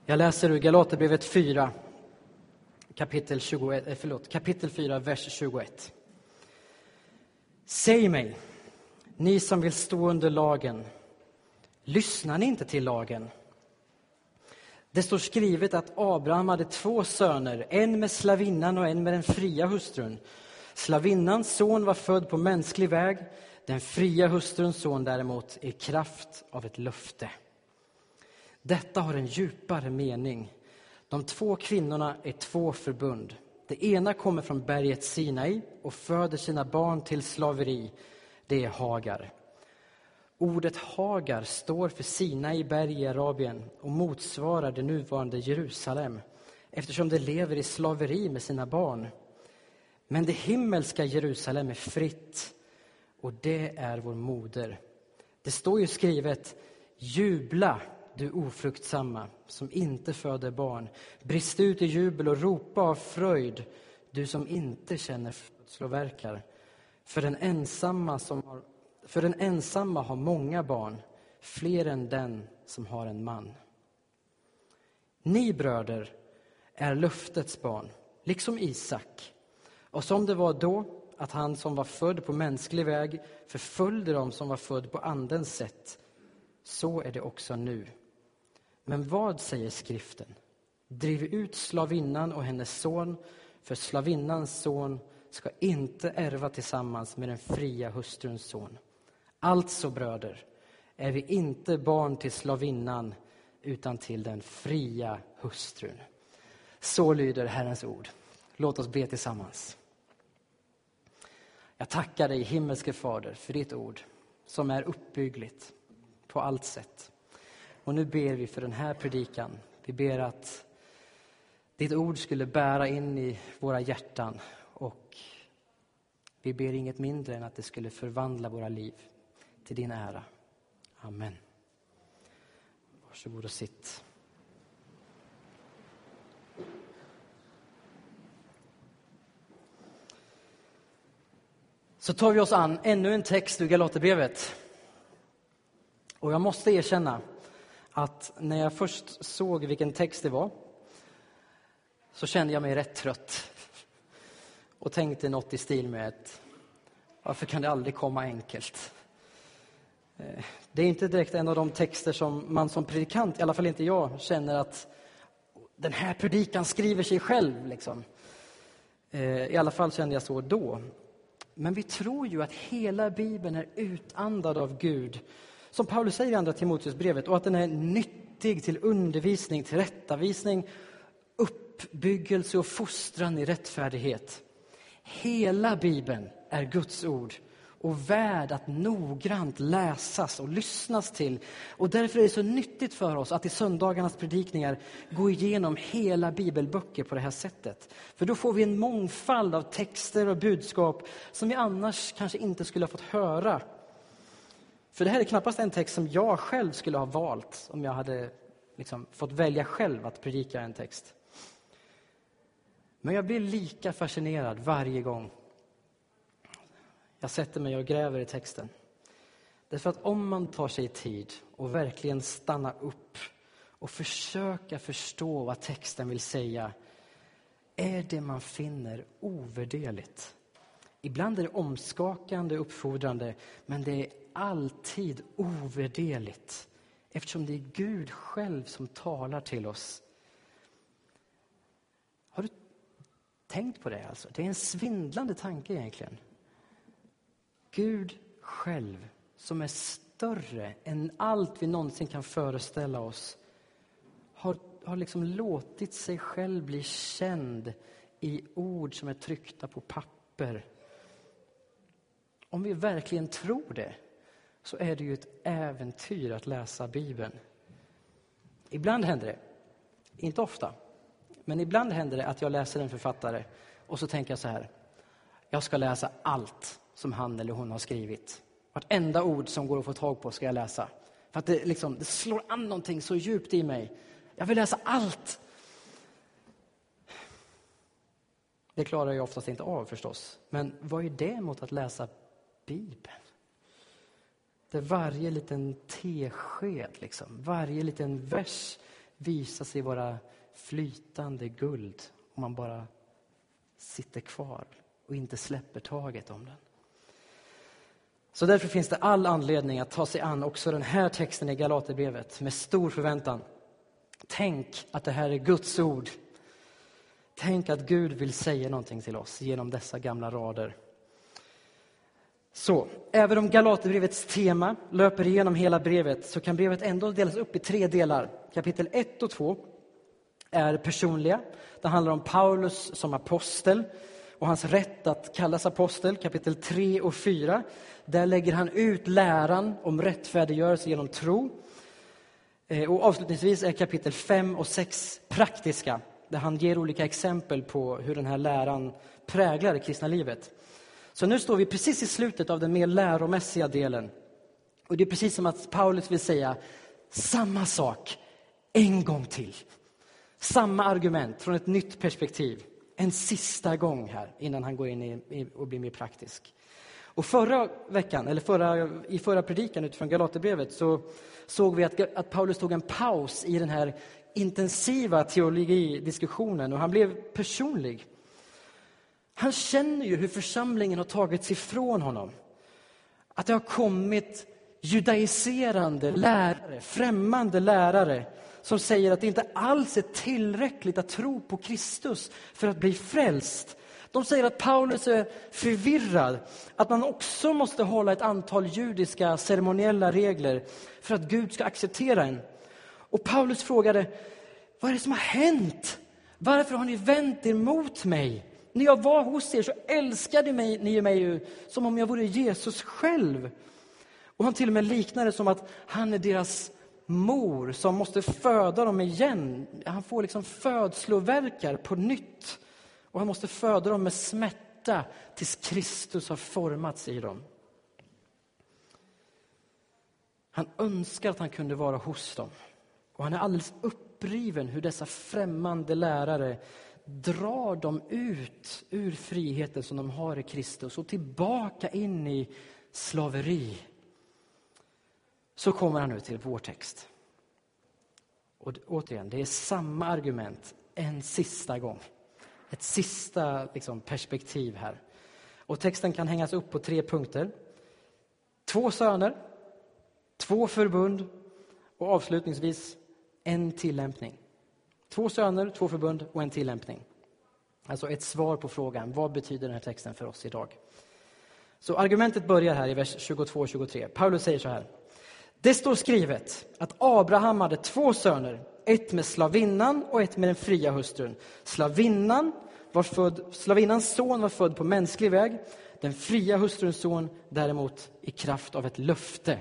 Jag läser ur Galaterbrevet 4, kapitel 4, vers 21. Säg mig, ni som vill stå under lagen, lyssnar ni inte till lagen? Det står skrivet att Abraham hade 2 söner, en med slavinnan och en med den fria hustrun. Slavinnans son var född på mänsklig väg, den fria hustruns son däremot i kraft av ett löfte. Detta har en djupare mening. De 2 kvinnorna är 2 förbund. Det ena kommer från berget Sinai och föder sina barn till slaveri. Det är Hagar. Ordet Hagar står för Sinai berg i Arabien och motsvarar det nuvarande Jerusalem, eftersom det lever i slaveri med sina barn. Men det himmelska Jerusalem är fritt, och det är vår moder. Det står ju skrivet: jubla, du ofruktsamma, som inte föder barn. Brist ut i jubel och ropa av fröjd, du som inte känner födslovärkar. För den ensamma har många barn, fler än den som har en man. Ni bröder är löftets barn, liksom Isak. Och som det var då, att han som var född på mänsklig väg förföljde dem som var född på andens sätt, så är det också nu. Men vad säger skriften? Driv ut slavinnan och hennes son, för slavinnans son ska inte ärva tillsammans med den fria hustruns son. Alltså, bröder, är vi inte barn till slavinnan utan till den fria hustrun. Så lyder Herrens ord. Låt oss be tillsammans. Jag tackar dig, himmelske Fader, för ditt ord som är uppbyggligt på allt sätt. Och nu ber vi för den här predikan. Vi ber att ditt ord skulle bära in i våra hjärtan, och vi ber inget mindre än att det skulle förvandla våra liv till din ära. Amen. Varsågod och sitt. Så tar vi oss an ännu en text ur Galaterbrevet. Och jag måste erkänna att när jag först såg vilken text det var, så kände jag mig rätt trött. Och tänkte något i stil med att varför kan det aldrig komma enkelt? Det är inte direkt en av de texter som man som predikant, i alla fall inte jag, känner att den här predikan skriver sig själv. Liksom. I alla fall kände jag så då. Men vi tror ju att hela Bibeln är utandad av Gud, som Paulus säger i andra Timoteusbrevet, och att den är nyttig till undervisning, till rättavisning, uppbyggelse och fostran i rättfärdighet. Hela Bibeln är Guds ord och värd att noggrant läsas och lyssnas till. Och därför är det så nyttigt för oss att i söndagarnas predikningar gå igenom hela bibelböcker på det här sättet. För då får vi en mångfald av texter och budskap som vi annars kanske inte skulle ha fått höra. För det här är knappast en text som jag själv skulle ha valt om jag hade fått välja själv att predika en text. Men jag blir lika fascinerad varje gång jag sätter mig och gräver i texten. Därför att om man tar sig tid och verkligen stanna upp och försöka förstå vad texten vill säga, är det man finner ovärderligt. Ibland är det omskakande och uppfordrande, men det är alltid ovärderligt. Eftersom det är Gud själv som talar till oss. Har du tänkt på det alltså? Det är en svindlande tanke egentligen. Gud själv, som är större än allt vi någonsin kan föreställa oss, har liksom låtit sig själv bli känd i ord som är tryckta på papper. Om vi verkligen tror det, så är det ju ett äventyr att läsa Bibeln. Ibland händer det, inte ofta, men ibland händer det att jag läser en författare och så tänker jag så här: jag ska läsa allt som han eller hon har skrivit. Vartenda ord som går att få tag på ska jag läsa. För att det slår an någonting så djupt i mig. Jag vill läsa allt. Det klarar jag oftast inte av förstås. Men vad är det mot att läsa Bibeln? Där varje liten tesked, varje liten vers visa sig vara flytande guld om man bara sitter kvar och inte släpper taget om den. Så därför finns det all anledning att ta sig an också den här texten i Galaterbrevet med stor förväntan. Tänk att det här är Guds ord. Tänk att Gud vill säga någonting till oss genom dessa gamla rader. Så, även om Galaterbrevets tema löper igenom hela brevet så kan brevet ändå delas upp i 3 delar. Kapitel 1 och 2 är personliga. Det handlar om Paulus som apostel och hans rätt att kallas apostel. Kapitel 3 och 4, där lägger han ut läran om rättfärdiggörelse genom tro. Och avslutningsvis är kapitel 5 och 6 praktiska, där han ger olika exempel på hur den här läran präglar det kristna livet. Så nu står vi precis i slutet av den mer läromässiga delen. Och det är precis som att Paulus vill säga samma sak en gång till. Samma argument från ett nytt perspektiv. En sista gång här innan han går in i och blir mer praktisk. Och förra veckan, eller i förra predikan utifrån Galaterbrevet, så såg vi att Paulus tog en paus i den här intensiva teologidiskussionen och han blev personlig. Han känner ju hur församlingen har tagits ifrån honom. Att det har kommit judaiserande lärare, främmande lärare som säger att det inte alls är tillräckligt att tro på Kristus för att bli frälst. De säger att Paulus är förvirrad, att man också måste hålla ett antal judiska ceremoniella regler för att Gud ska acceptera en. Och Paulus frågade, vad är det som har hänt? Varför har ni vänt er mot mig? När jag var hos er så älskade ni mig ju som om jag vore Jesus själv. Och han till och med liknar det som att han är deras mor som måste föda dem igen. Han får liksom födslovärkar på nytt. Och han måste föda dem med smärta tills Kristus har formats i dem. Han önskar att han kunde vara hos dem. Och han är alldeles uppriven hur dessa främmande lärare drar dem ut ur friheten som de har i Kristus och tillbaka in i slaveri. Så kommer han nu till vår text. Och återigen, det är samma argument en sista gång. Ett sista perspektiv här. Och texten kan hängas upp på 3 punkter. 2 söner, 2 förbund och avslutningsvis en tillämpning. 2 söner, 2 förbund och en tillämpning. Alltså ett svar på frågan, vad betyder den här texten för oss idag? Så argumentet börjar här i vers 22 och 23. Paulus säger så här. Det står skrivet att Abraham hade 2 söner, ett med slavinnan och ett med den fria hustrun. Slavinnans son var född på mänsklig väg, den fria hustruns son däremot i kraft av ett löfte.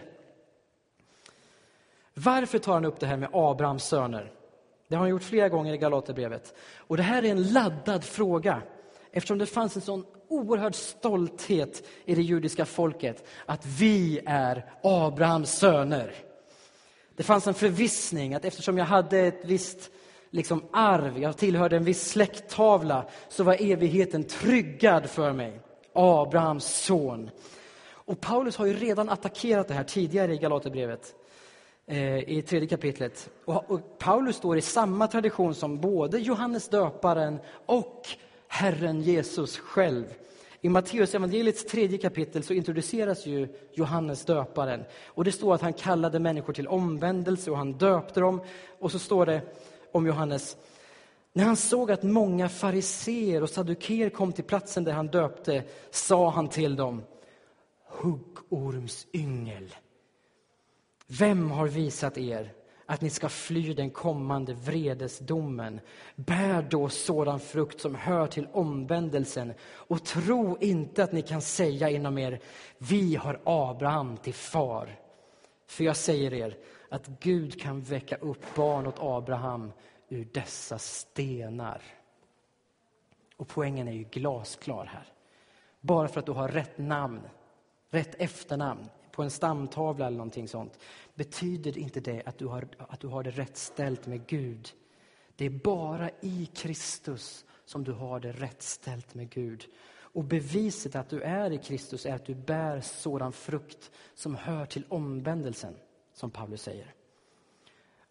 Varför tar han upp det här med Abrahams söner? Det har han gjort flera gånger i Galaterbrevet. Och det här är en laddad fråga. Eftersom det fanns en sån oerhörd stolthet i det judiska folket. Att vi är Abrahams söner. Det fanns en förvissning att eftersom jag hade ett visst arv. Jag tillhörde en viss släkttavla. Så var evigheten tryggad för mig. Abrahams son. Och Paulus har ju redan attackerat det här tidigare i Galaterbrevet. I 3 kapitlet. Och Paulus står i samma tradition som både Johannes döparen och Herren Jesus själv. I Matteus evangeliets 3 kapitel så introduceras ju Johannes döparen. Och det står att han kallade människor till omvändelse och han döpte dem. Och så står det om Johannes. När han såg att många fariseer och saddukeer kom till platsen där han döpte sa han till dem. Huggormsyngel. Vem har visat er att ni ska fly den kommande vredesdomen? Bär då sådan frukt som hör till omvändelsen och tro inte att ni kan säga inom er, vi har Abraham till far. För jag säger er att Gud kan väcka upp barn åt Abraham ur dessa stenar. Och poängen är ju glasklar här. Bara för att du har rätt namn, rätt efternamn på en stamtavla eller någonting sånt, betyder inte det att du har det rätt ställt med Gud. Det är bara i Kristus som du har det rätt ställt med Gud. Och beviset att du är i Kristus är att du bär sådan frukt som hör till omvändelsen, som Paulus säger.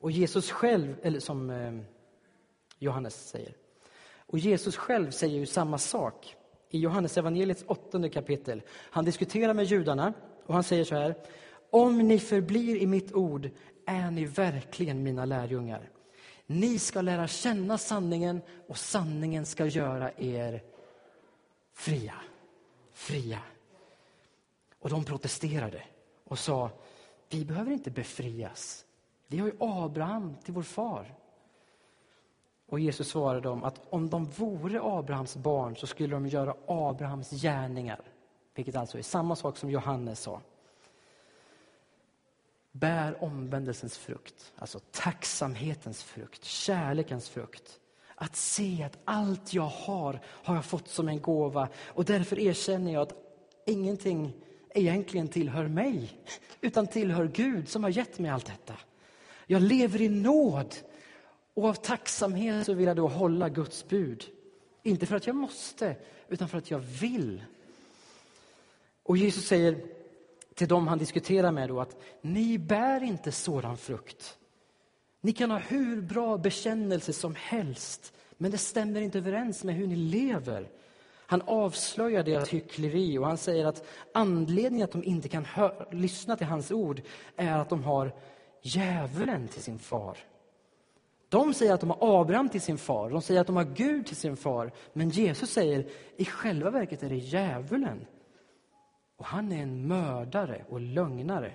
Och Jesus själv, eller som Johannes säger. Och Jesus själv säger ju samma sak i Johannes evangeliets 8:e kapitel. Han diskuterar med judarna och han säger så här: om ni förblir i mitt ord är ni verkligen mina lärjungar. Ni ska lära känna sanningen och sanningen ska göra er fria. Fria. Och de protesterade och sa: vi behöver inte befrias. Vi har ju Abraham till vår far. Och Jesus svarade dem att om de vore Abrahams barn så skulle de göra Abrahams gärningar. Vilket alltså är samma sak som Johannes sa. Bär omvändelsens frukt, alltså tacksamhetens frukt, kärlekens frukt. Att se att allt jag har jag fått som en gåva. Och därför erkänner jag att ingenting egentligen tillhör mig, utan tillhör Gud som har gett mig allt detta. Jag lever i nåd. Och av tacksamhet så vill jag då hålla Guds bud. Inte för att jag måste, utan för att jag vill. Och Jesus säger till dem han diskuterar med då att ni bär inte sådan frukt. Ni kan ha hur bra bekännelse som helst, men det stämmer inte överens med hur ni lever. Han avslöjar deras hyckleri och han säger att anledningen att de inte kan lyssna till hans ord är att de har djävulen till sin far. De säger att de har Abraham till sin far. De säger att de har Gud till sin far. Men Jesus säger, i själva verket är det djävulen. Och han är en mördare och lögnare.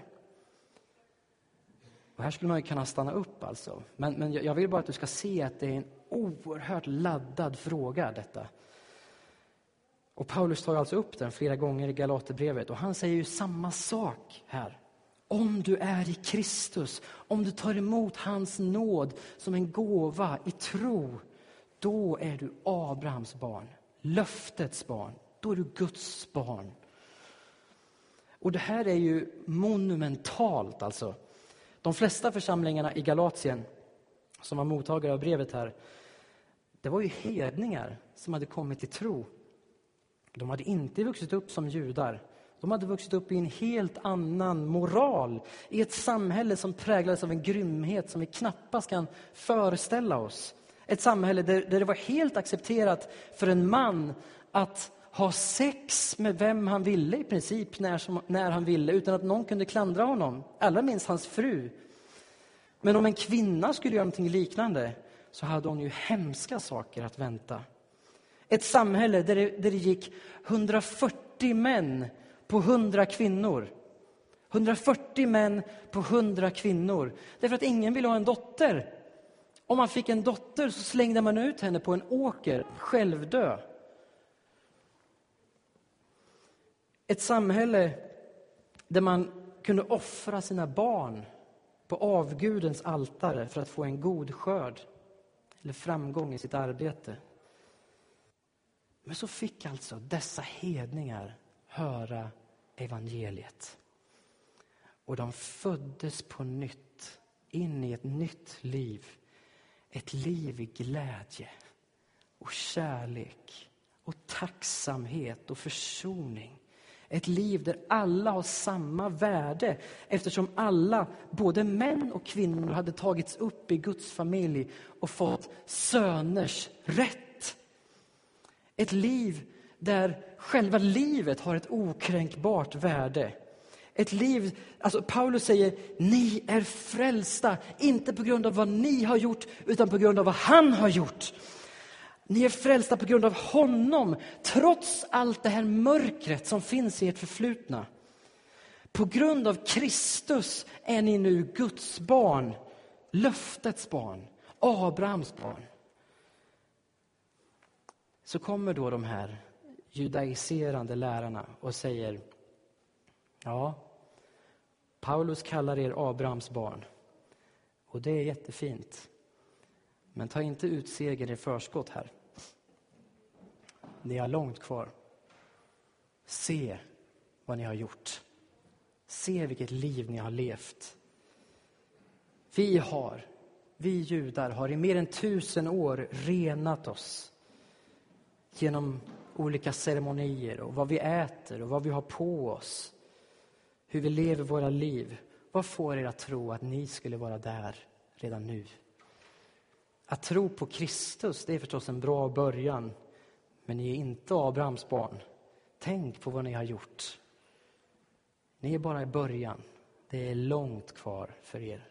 Och här skulle man ju kunna stanna upp alltså. Men jag vill bara att du ska se att det är en oerhört laddad fråga detta. Och Paulus tar alltså upp den flera gånger i Galaterbrevet. Och han säger ju samma sak här. Om du är i Kristus, om du tar emot hans nåd som en gåva i tro, då är du Abrahams barn, löftets barn. Då är du Guds barn. Och det här är ju monumentalt alltså. De flesta församlingarna i Galatien som var mottagare av brevet här, det var ju hedningar som hade kommit till tro. De hade inte vuxit upp som judar. De hade vuxit upp i en helt annan moral. I ett samhälle som präglades av en grymhet som vi knappast kan föreställa oss. Ett samhälle där det var helt accepterat för en man att ha sex med vem han ville i princip när han ville. Utan att någon kunde klandra honom. Allra minst hans fru. Men om en kvinna skulle göra någonting liknande så hade hon ju hemska saker att vänta. Ett samhälle där det gick 140 män på 100 kvinnor. 140 män på 100 kvinnor. Därför att ingen ville ha en dotter. Om man fick en dotter så slängde man ut henne på en åker, självdö. Ett samhälle där man kunde offra sina barn på avgudens altare för att få en god skörd eller framgång i sitt arbete. Men så fick alltså dessa hedningar höra evangeliet. Och de föddes på nytt in i ett nytt liv. Ett liv i glädje och kärlek och tacksamhet och försoning. Ett liv där alla har samma värde eftersom alla, både män och kvinnor, hade tagits upp i Guds familj och fått söners rätt. Ett liv där själva livet har ett okränkbart värde. Ett liv, alltså Paulus säger, ni är frälsta, inte på grund av vad ni har gjort, utan på grund av vad han har gjort. Ni är frälsta på grund av honom, trots allt det här mörkret som finns i ert förflutna. På grund av Kristus är ni nu Guds barn, löftets barn, Abrahams barn. Så kommer då de här judaiserande lärarna och säger, ja, Paulus kallar er Abrahams barn. Och det är jättefint. Men ta inte ut segern i förskott här. Ni har långt kvar. Se vad ni har gjort. Se vilket liv ni har levt. Vi judar har i mer än 1000 år renat oss genom olika ceremonier och vad vi äter och vad vi har på oss. Hur vi lever våra liv. Vad får er att tro att ni skulle vara där redan nu. Att tro på Kristus, det är förstås en bra början. Men ni är inte Abrahams barn. Tänk på vad ni har gjort. Ni är bara i början. Det är långt kvar för er.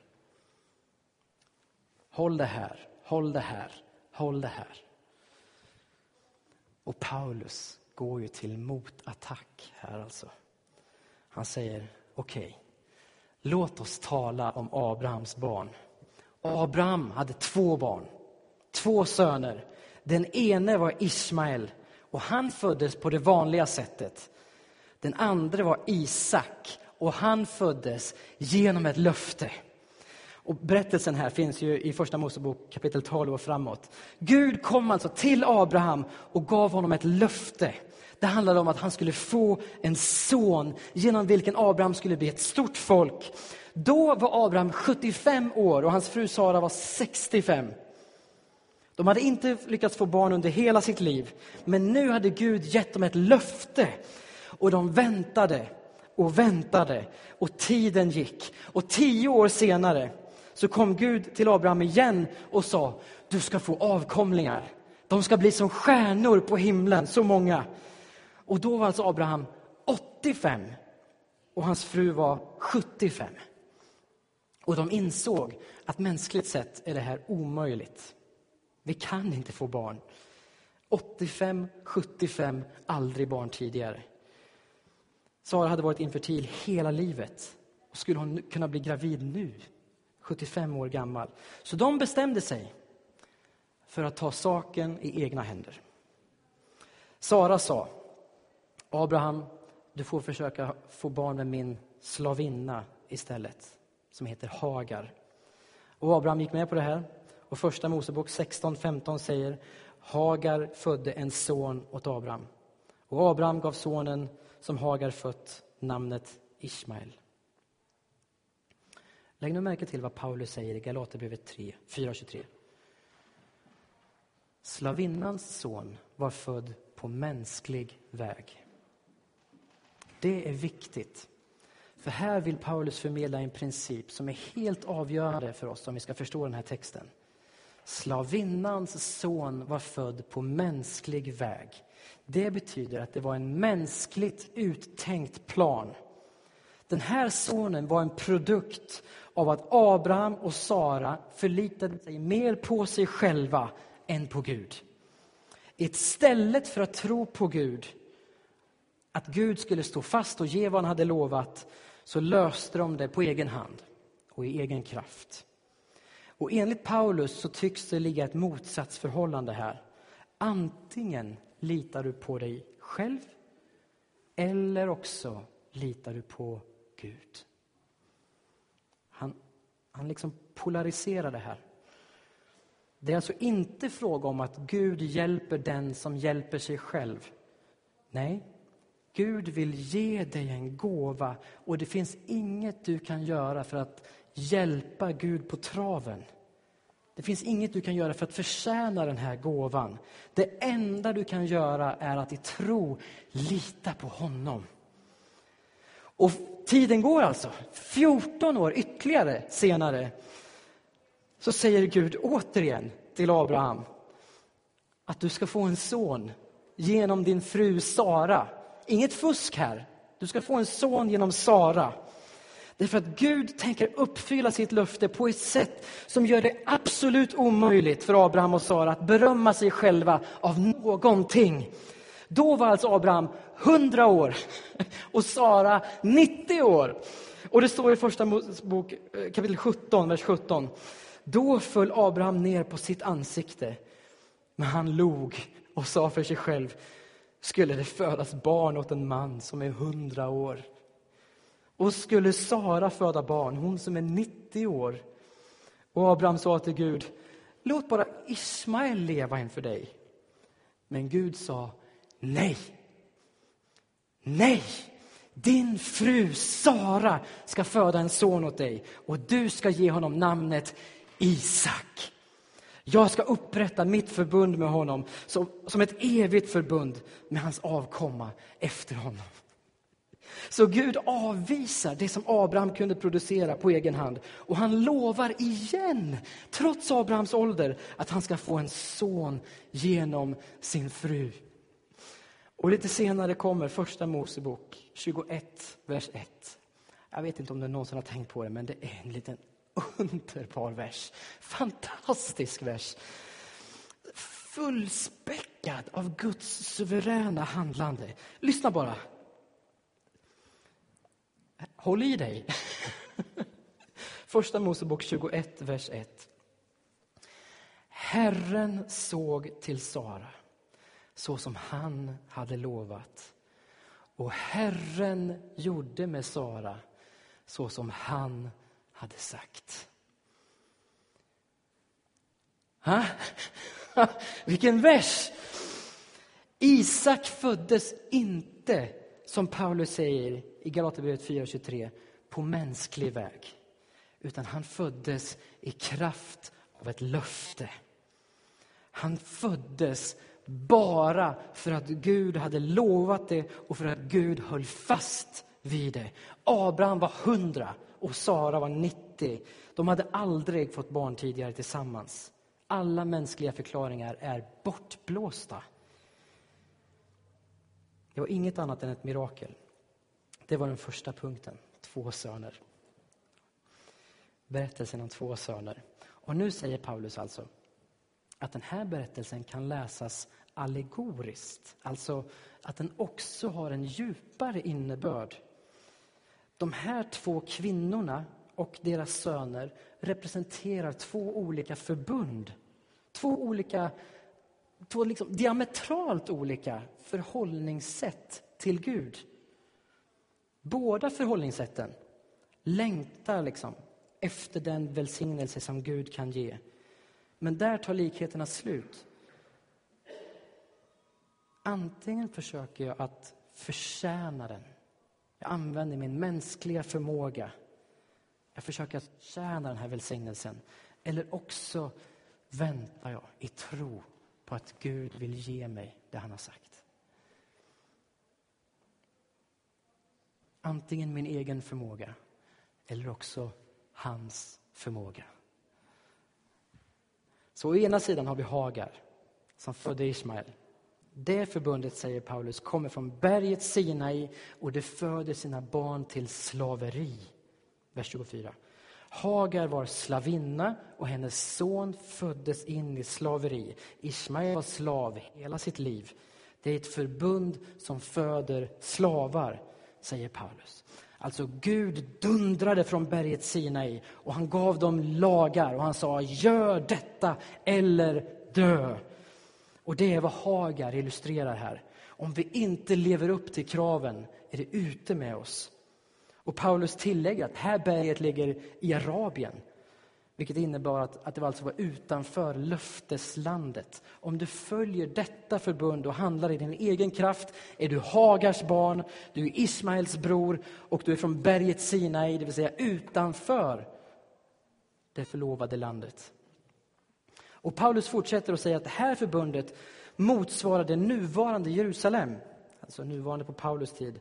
Håll det här, håll det här, håll det här. Och Paulus går ju till motattack här alltså. Han säger, okej, låt oss tala om Abrahams barn. Abraham hade 2 barn, 2 söner. Den ene var Ismael och han föddes på det vanliga sättet. Den andra var Isak och han föddes genom ett löfte. Och berättelsen här finns ju i första Mosebok kapitel 12 och framåt. Gud kom alltså till Abraham och gav honom ett löfte. Det handlade om att han skulle få en son genom vilken Abraham skulle bli ett stort folk. Då var Abraham 75 år och hans fru Sara var 65. De hade inte lyckats få barn under hela sitt liv. Men nu hade Gud gett dem ett löfte. Och de väntade och väntade. Och tiden gick. Och 10 år senare så kom Gud till Abraham igen och sa, du ska få avkomlingar. De ska bli som stjärnor på himlen, så många. Och då var alltså Abraham 85 och hans fru var 75. Och de insåg att mänskligt sett är det här omöjligt. Vi kan inte få barn. 85, 75, aldrig barn tidigare. Sara hade varit infertil hela livet. Och skulle hon kunna bli gravid nu? 75 år gammal. Så de bestämde sig för att ta saken i egna händer. Sara sa, Abraham, du får försöka få barn med min slavinna istället. Som heter Hagar. Och Abraham gick med på det här. Och första Mosebok 16:15 säger, Hagar födde en son åt Abraham. Och Abraham gav sonen som Hagar fött namnet Ismael. Lägg nu märke till vad Paulus säger i Galaterbrevet 4:23. Slavinnans son var född på mänsklig väg. Det är viktigt. För här vill Paulus förmedla en princip som är helt avgörande för oss om vi ska förstå den här texten. Slavinnans son var född på mänsklig väg. Det betyder att det var en mänskligt uttänkt plan. Den här sonen var en produkt av att Abraham och Sara förlitade sig mer på sig själva än på Gud. Istället för att tro på Gud, att Gud skulle stå fast och ge vad han hade lovat, så löste de det på egen hand och i egen kraft. Och enligt Paulus så tycks det ligga ett motsatsförhållande här. Antingen litar du på dig själv eller också litar du på Gud. Han liksom polariserar det här. Det är alltså inte fråga om att Gud hjälper den som hjälper sig själv. Nej, Gud vill ge dig en gåva och det finns inget du kan göra för att hjälpa Gud på traven. Det finns inget du kan göra för att förtjäna den här gåvan. Det enda du kan göra är att i tro lita på honom. Och tiden går alltså. 14 år ytterligare senare så säger Gud återigen till Abraham att du ska få en son genom din fru Sara. Inget fusk här. Du ska få en son genom Sara. Därför att Gud tänker uppfylla sitt löfte på ett sätt som gör det absolut omöjligt för Abraham och Sara att berömma sig själva av någonting. Då var alltså Abraham 100 år och Sara 90 år. Och det står i första Mosebok kapitel 17, vers 17. Då föll Abraham ner på sitt ansikte. Men han log och sa för sig själv, skulle det födas barn åt en man som är 100 år? Och skulle Sara föda barn, hon som är 90 år? Och Abraham sa till Gud, låt bara Ismael leva inför dig. Men Gud sa, nej. Nej, din fru Sara ska föda en son åt dig. Och du ska ge honom namnet Isak. Jag ska upprätta mitt förbund med honom som ett evigt förbund med hans avkomma efter honom. Så Gud avvisar det som Abraham kunde producera på egen hand. Och han lovar igen, trots Abrahams ålder, att han ska få en son genom sin fru. Och lite senare kommer första Mosebok 21, vers 1. Jag vet inte om det någonsin har tänkt på det, men det är en liten underbar vers. Fantastisk vers. Fullspäckad av Guds suveräna handlande. Lyssna bara. Håll i dig. Första Mosebok 21, vers 1. Herren såg till Sara så som han hade lovat. Och Herren gjorde med Sara så som han hade sagt. Ha? Vilken vers! Isak föddes inte, som Paulus säger i Galaterbrevet 4:23, på mänsklig väg. Utan han föddes i kraft av ett löfte. Han föddes bara för att Gud hade lovat det och för att Gud höll fast vid det. Abraham var 100 och Sara var 90. De hade aldrig fått barn tidigare tillsammans. Alla mänskliga förklaringar är bortblåsta. Det var inget annat än ett mirakel. Det var den första punkten. 2 söner. Berättelsen om 2 söner. Och nu säger Paulus alltså att den här berättelsen kan läsas allegoriskt. Alltså att den också har en djupare innebörd. De här 2 kvinnorna och deras söner representerar 2 olika förbund. 2 liksom diametralt olika förhållningssätt till Gud. Båda förhållningssätten längtar liksom efter den välsignelse som Gud kan ge. Men där tar likheterna slut. Antingen försöker jag att förtjäna den. Jag använder min mänskliga förmåga. Jag försöker att tjäna den här välsignelsen. Eller också väntar jag i tro på att Gud vill ge mig det han har sagt. Antingen min egen förmåga eller också hans förmåga. Så å ena sidan har vi Hagar som födde Ismael. Det förbundet, säger Paulus, kommer från berget Sinai och det föder sina barn till slaveri. Vers 24. Hagar var slavinna och hennes son föddes in i slaveri. Ismael var slav hela sitt liv. Det är ett förbund som föder slavar, säger Paulus. Alltså Gud dundrade från berget Sinai och han gav dem lagar och han sa: gör detta eller dö. Och det är vad Hagar illustrerar här. Om vi inte lever upp till kraven är det ute med oss. Och Paulus tillägger att här berget ligger i Arabien. Vilket innebar att det alltså var utanför löfteslandet. Om du följer detta förbund och handlar i din egen kraft är du Hagars barn, du är Ismaels bror och du är från berget Sinai, det vill säga utanför det förlovade landet. Och Paulus fortsätter att säga att det här förbundet motsvarar det nuvarande Jerusalem, alltså nuvarande på Paulus tid,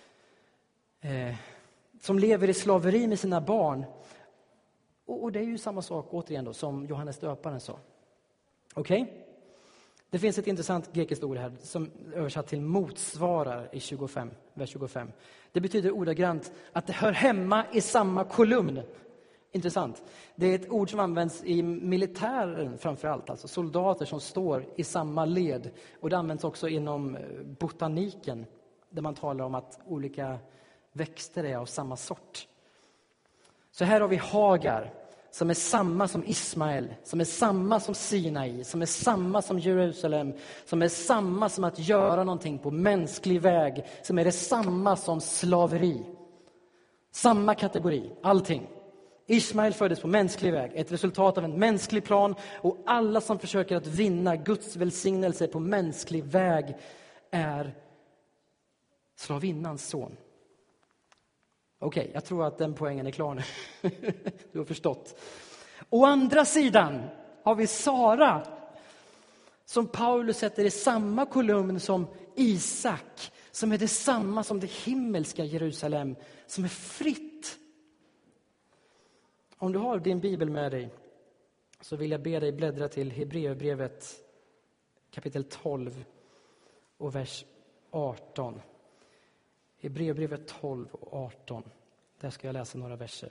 som lever i slaveri med sina barn. Och det är ju samma sak återigen då, som Johannes döparen sa. Okej? Det finns ett intressant grekiskt ord här som översatt till motsvarar i 25, vers 25. Det betyder ordagrant att det hör hemma i samma kolumn. Intressant. Det är ett ord som används i militären framförallt, alltså soldater som står i samma led. Och det används också inom botaniken där man talar om att olika växter är av samma sort. Så här har vi Hagar som är samma som Ismael, som är samma som Sinai, som är samma som Jerusalem, som är samma som att göra någonting på mänsklig väg, som är det samma som slaveri. Samma kategori, allting. Ismael föddes på mänsklig väg, ett resultat av en mänsklig plan, och alla som försöker att vinna Guds välsignelse på mänsklig väg är slavinnans son. Okej, jag tror att den poängen är klar nu. Du har förstått. Å andra sidan har vi Sara som Paulus sätter i samma kolumn som Isak, som är detsamma som det himmelska Jerusalem, som är fritt. Om du har din bibel med dig så vill jag be dig bläddra till Hebreerbrevet kapitel 12 och vers 18. Hebreerbrevet 12 och 18. Där ska jag läsa några verser.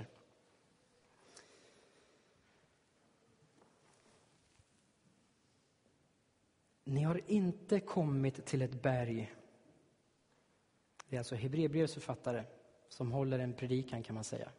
Ni har inte kommit till ett berg. Det är alltså Hebreerbrevets författare som håller en predikan, kan man säga.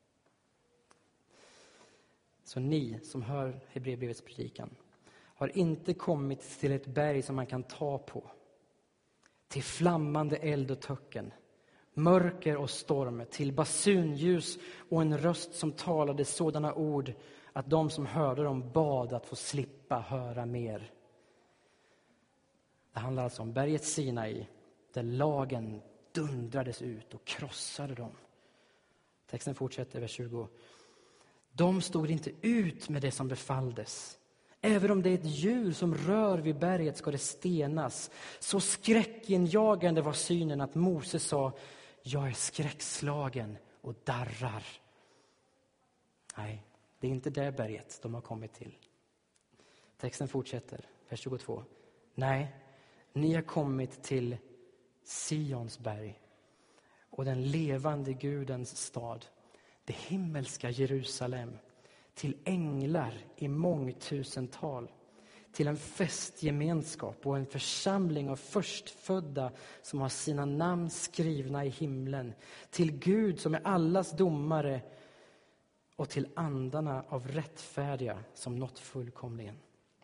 Så ni som hör Hebreerbrevets predikan har inte kommit till ett berg som man kan ta på. Till flammande eld och töcken, mörker och storm, till basunljus och en röst som talade sådana ord att de som hörde dem bad att få slippa höra mer. Det handlar alltså om berget Sinai, där lagen dundrades ut och krossade dem. Texten fortsätter, vers 20. De stod inte ut med det som befalldes. Även om det är ett djur som rör vid berget ska det stenas. Så skräckinjagande var synen att Moses sa, jag är skräckslagen och darrar. Nej, det är inte det berget de har kommit till. Texten fortsätter, vers 22. Nej, ni har kommit till Sions berg och den levande Gudens stad, det himmelska Jerusalem, till änglar i mångtusental, till en festgemenskap och en församling av förstfödda som har sina namn skrivna i himlen, till Gud som är allas domare och till andarna av rättfärdiga som nått fullkomligen.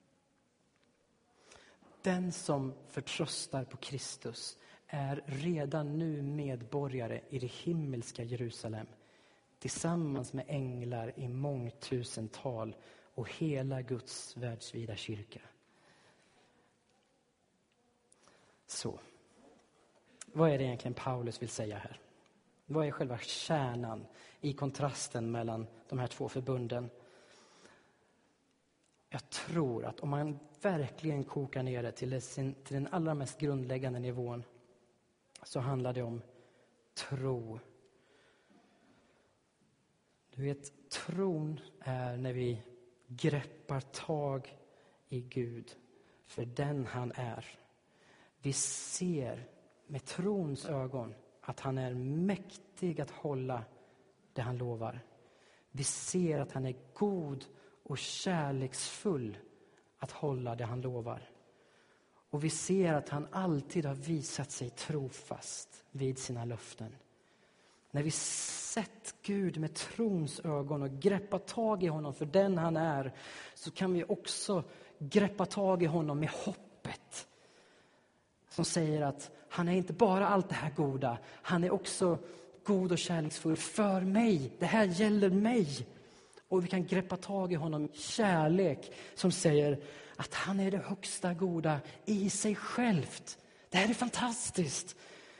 Den som förtröstar på Kristus är redan nu medborgare i det himmelska Jerusalem, tillsammans med änglar i mångtusental och hela Guds världsvida kyrka. Så, vad är det egentligen Paulus vill säga här? Vad är själva kärnan i kontrasten mellan de här två förbunden? Jag tror att om man verkligen kokar ner det till den allra mest grundläggande nivån så handlar det om tro. Du vet, tron är när vi greppar tag i Gud för den han är. Vi ser med trons ögon att han är mäktig att hålla det han lovar. Vi ser att han är god och kärleksfull att hålla det han lovar. Och vi ser att han alltid har visat sig trofast vid sina löften. När vi sett Gud med trons ögon och greppar tag i honom för den han är, så kan vi också greppa tag i honom med hoppet. Som säger att han är inte bara allt det här goda, han är också god och kärleksfull för mig. Det här gäller mig. Och vi kan greppa tag i honom med kärlek som säger att han är det högsta goda i sig självt. Det här är fantastiskt.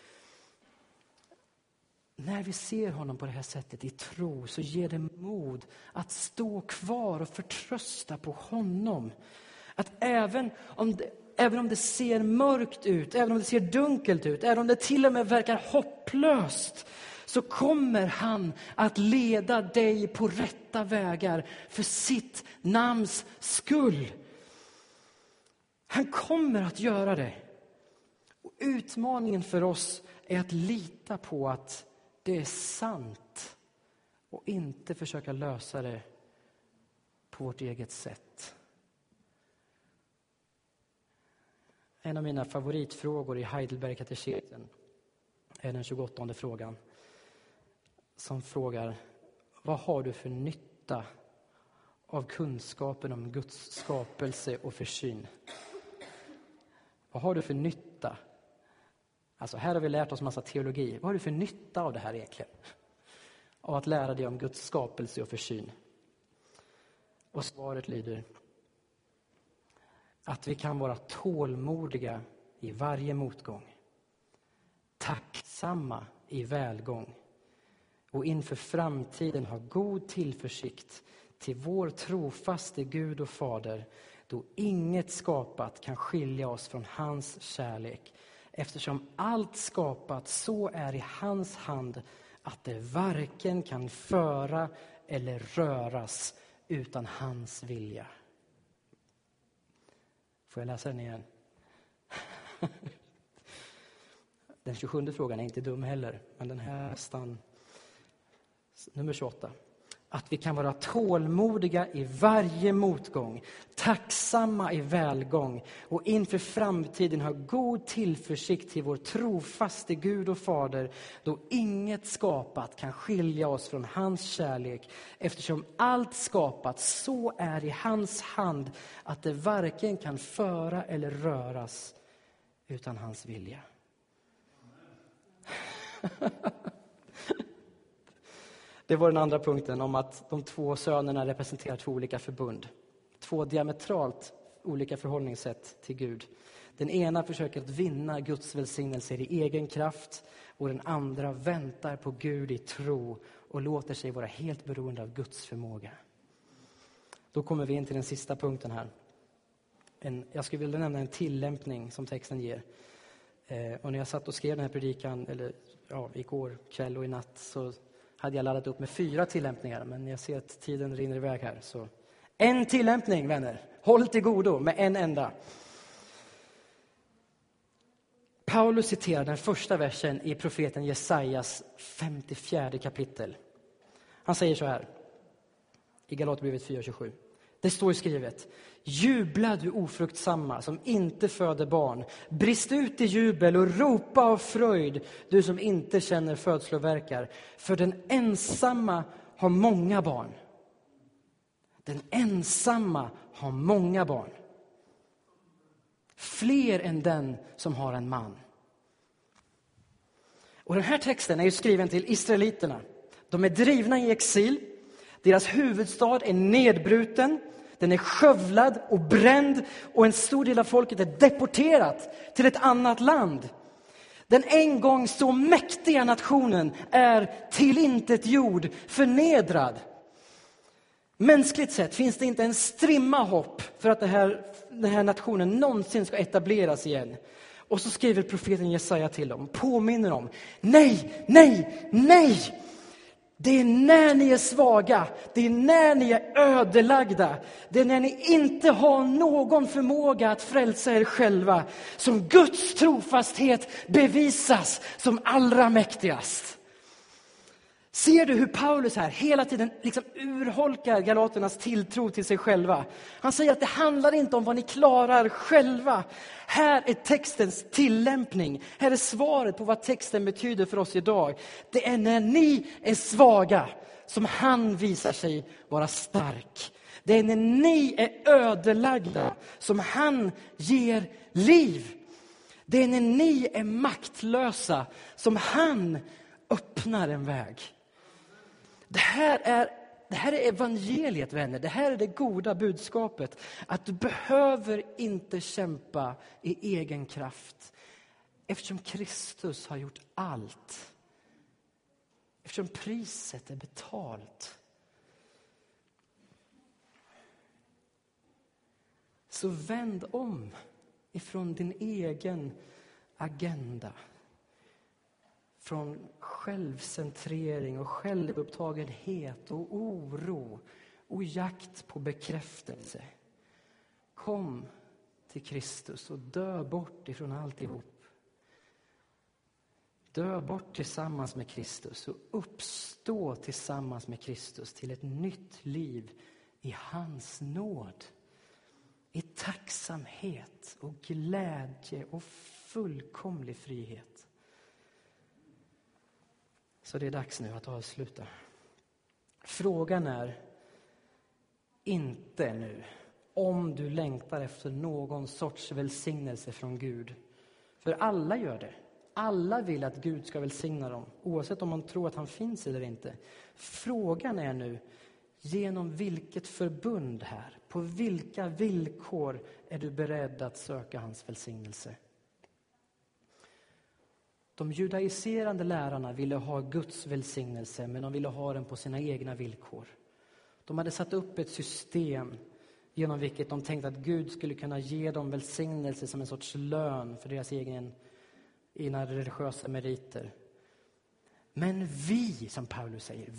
När vi ser honom på det här sättet i tro så ger det mod att stå kvar och förtrösta på honom. Att även om det ser mörkt ut, även om det ser dunkelt ut, även om det till och med verkar hopplöst, så kommer han att leda dig på rätta vägar för sitt namns skull. Han kommer att göra det. Och utmaningen för oss är att lita på att det är sant och inte försöka lösa det på vårt eget sätt. En av mina favoritfrågor i Heidelberg-katekesen är den 28:e frågan. Som frågar, vad har du för nytta av kunskapen om Guds skapelse och försyn? Vad har du för nytta? Alltså här har vi lärt oss massa teologi. Vad har du för nytta av det här egentligen? Av att lära dig om Guds skapelse och försyn. Och svaret lyder att vi kan vara tålmodiga i varje motgång. Tacksamma i välgång. Och inför framtiden ha god tillförsikt till vår trofaste Gud och Fader, då inget skapat kan skilja oss från hans kärlek eftersom allt skapat så är i hans hand att det varken kan föra eller röras utan hans vilja. Får jag läsa den igen? Den 27:e frågan är inte dum heller, men den här nästan nummer 28. Att vi kan vara tålmodiga i varje motgång, tacksamma i välgång och inför framtiden ha god tillförsikt till vår trofaste Gud och Fader, då inget skapat kan skilja oss från hans kärlek, eftersom allt skapat så är i hans hand att det varken kan föra eller röras utan hans vilja. Det var den andra punkten, om att de två sönerna representerar två olika förbund. Två diametralt olika förhållningssätt till Gud. Den ena försöker att vinna Guds välsignelser i egen kraft, och den andra väntar på Gud i tro och låter sig vara helt beroende av Guds förmåga. Då kommer vi in till den sista punkten här. Jag skulle vilja nämna en tillämpning som texten ger. Och när jag satt och skrev den här predikan, igår kväll och i natt, så hade jag laddat upp med 4 tillämpningar. Men jag ser att tiden rinner iväg här. Så en tillämpning, vänner. Håll till godo med en enda. Paulus citerar den första versen i profeten Jesajas 54 kapitel. Han säger så här i Galaterbrevet 4:27. Det står skrivet: jubla du ofruktsamma som inte föder barn. Brist ut i jubel och ropa av fröjd, du som inte känner födslovärkar. För den ensamma har många barn. Den ensamma har många barn. Fler än den som har en man. Och den här texten är ju skriven till israeliterna. De är drivna i exil. Deras huvudstad är nedbruten. Den är skövlad och bränd. Och en stor del av folket är deporterat till ett annat land. Den en gång så mäktiga nationen är tillintetgjord, förnedrad. Mänskligt sett finns det inte en strimma hopp för att den här nationen någonsin ska etableras igen. Och så skriver profeten Jesaja till dem, påminner dem: nej, nej, nej! Det är när ni är svaga, det är när ni är ödelagda, det är när ni inte har någon förmåga att frälsa er själva som Guds trofasthet bevisas som allra mäktigast. Ser du hur Paulus här hela tiden liksom urholkar galaternas tilltro till sig själva? Han säger att det handlar inte om vad ni klarar själva. Här är textens tillämpning. Här är svaret på vad texten betyder för oss idag. Det är när ni är svaga som han visar sig vara stark. Det är när ni är ödelagda som han ger liv. Det är när ni är maktlösa som han öppnar en väg. Det här är evangeliet, vänner. Det här är det goda budskapet. Att du behöver inte kämpa i egen kraft. Eftersom Kristus har gjort allt. Eftersom priset är betalt. Så vänd om ifrån din egen agenda. Från självcentrering och självupptagenhet och oro och jakt på bekräftelse. Kom till Kristus och dö bort ifrån alltihop. Dö bort tillsammans med Kristus och uppstå tillsammans med Kristus till ett nytt liv i hans nåd. I tacksamhet och glädje och fullkomlig frihet. Så det är dags nu att avsluta. Frågan är inte nu om du längtar efter någon sorts välsignelse från Gud. För alla gör det. Alla vill att Gud ska välsigna dem, oavsett om man tror att han finns eller inte. Frågan är nu, genom vilket förbund här, på vilka villkor är du beredd att söka hans välsignelse? De judaiserande lärarna ville ha Guds välsignelse, men de ville ha den på sina egna villkor. De hade satt upp ett system genom vilket de tänkte att Gud skulle kunna ge dem välsignelse som en sorts lön för deras egen dina religiösa meriter. Men vi, som Paulus säger,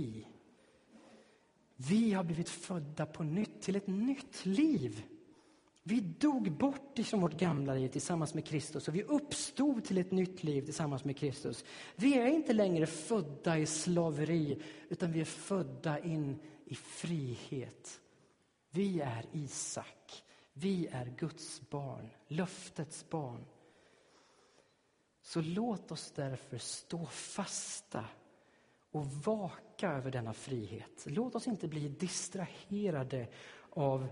vi har blivit födda på nytt till ett nytt liv. Vi dog bort ifrån vårt gamla liv tillsammans med Kristus och vi uppstod till ett nytt liv tillsammans med Kristus. Vi är inte längre födda i slaveri utan vi är födda in i frihet. Vi är Isak. Vi är Guds barn, löftets barn. Så låt oss därför stå fasta och vaka över denna frihet. Låt oss inte bli distraherade av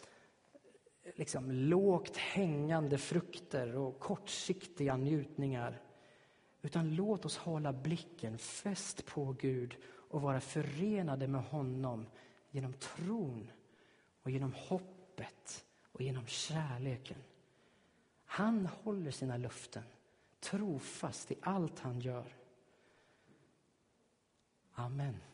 lågt hängande frukter och kortsiktiga njutningar. Utan låt oss hålla blicken fäst på Gud och vara förenade med honom genom tron och genom hoppet och genom kärleken. Han håller sina löften trofast i allt han gör. Amen.